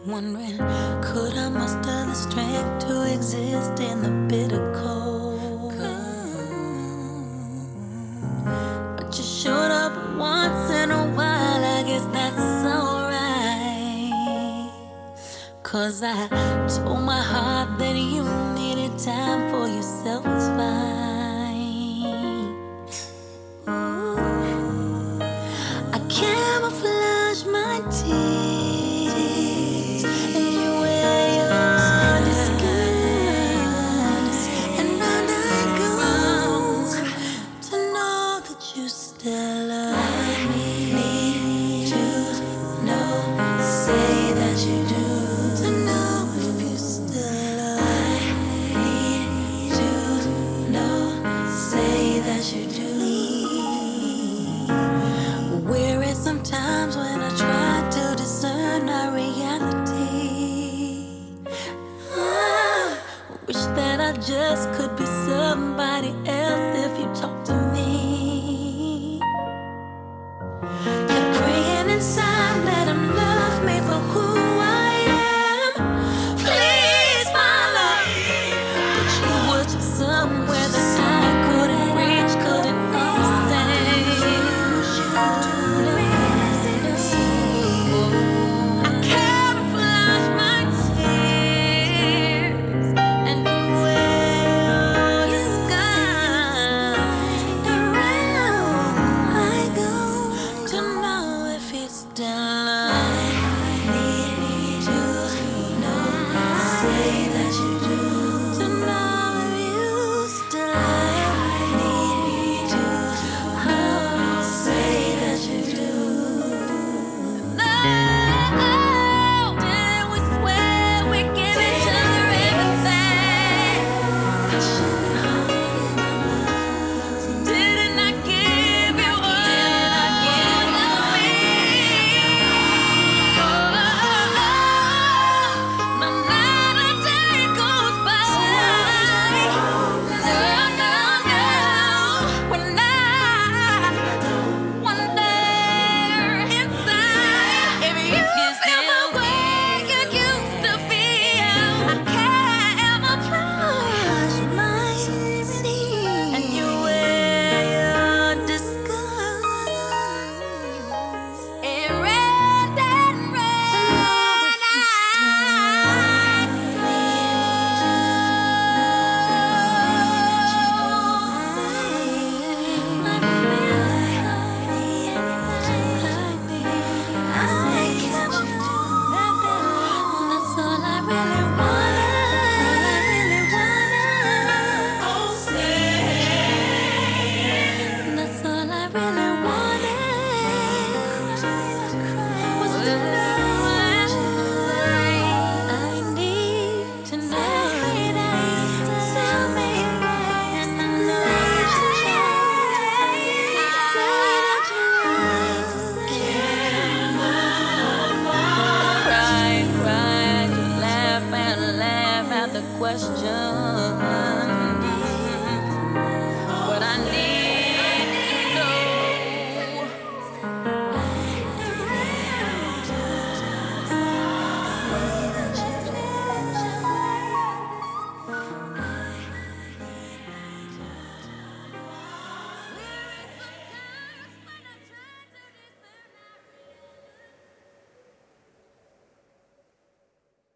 Wondering, could I muster the strength to exist in the bitter cold? But you showed up once in a while, I guess that's alright. 'Cause I told my heart that you needed time for yourself, it's fine. Ooh, I camouflage my tears, and you wear your disguise, and round I go to know that you still love me. Need to know, say that you do. To know if you still love me. Need to know, say that you do. Weary sometimes when I try to discern our reality. I wish that I just could be somebody